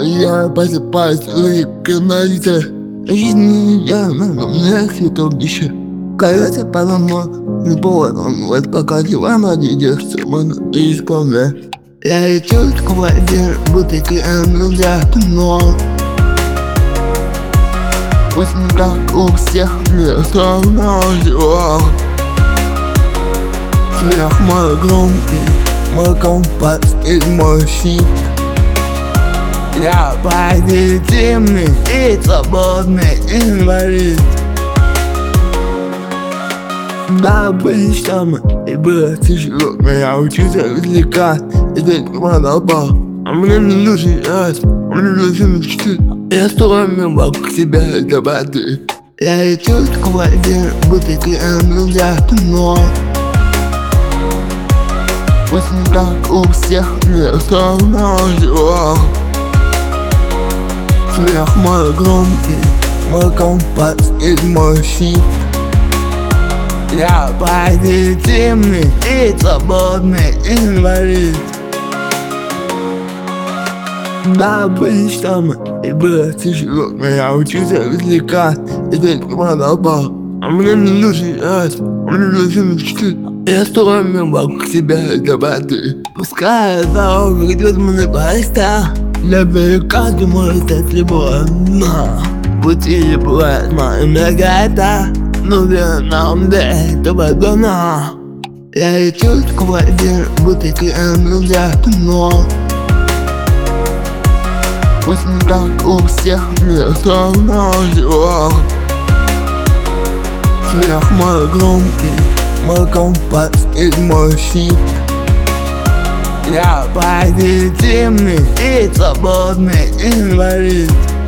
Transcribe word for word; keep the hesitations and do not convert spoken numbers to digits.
Я просыпаюсь в комнате. Жизнь я на мне цветов еще. Кажется, по-моему, не поводом. Вот пока дела надеешься, можно исполнять. Я лечу в квартиру, бутыки нельзя, но пусть не как у всех, мне все равно. Смех мой громкий, мой компас из мой щит. Я позитивный и свободный инвалид. Да, были штаммы, и было тяжело, но я учился развлекать, и ты продолбал. А мне не нужен раз, мне нужен мечты. Я строю вокруг себя до воды. Я лечу в квартиру, бутыки нельзя, но пусть не как у всех, мне все равно живо. Смех мой громкий, мой компас и мой щит. Я позитивный и свободный инвалид. Да, были штаммы, и было тяжело, но я учился развлекать, и ты продолбал. А мне не нужен раз, мне нужен мечты. Я строю вокруг себя до воды. Пускай дорога ведет мне поезда, для баррикады может стать любое дно. Пути не бывает мои многота, но верно нам до этого дано. Я лечу в квартиру, бутыки нельзя, но пусть не как у всех, мне все равно живо. Смех мой громкий, мой компас и мой щит. Я позитивный и свободный инвалид.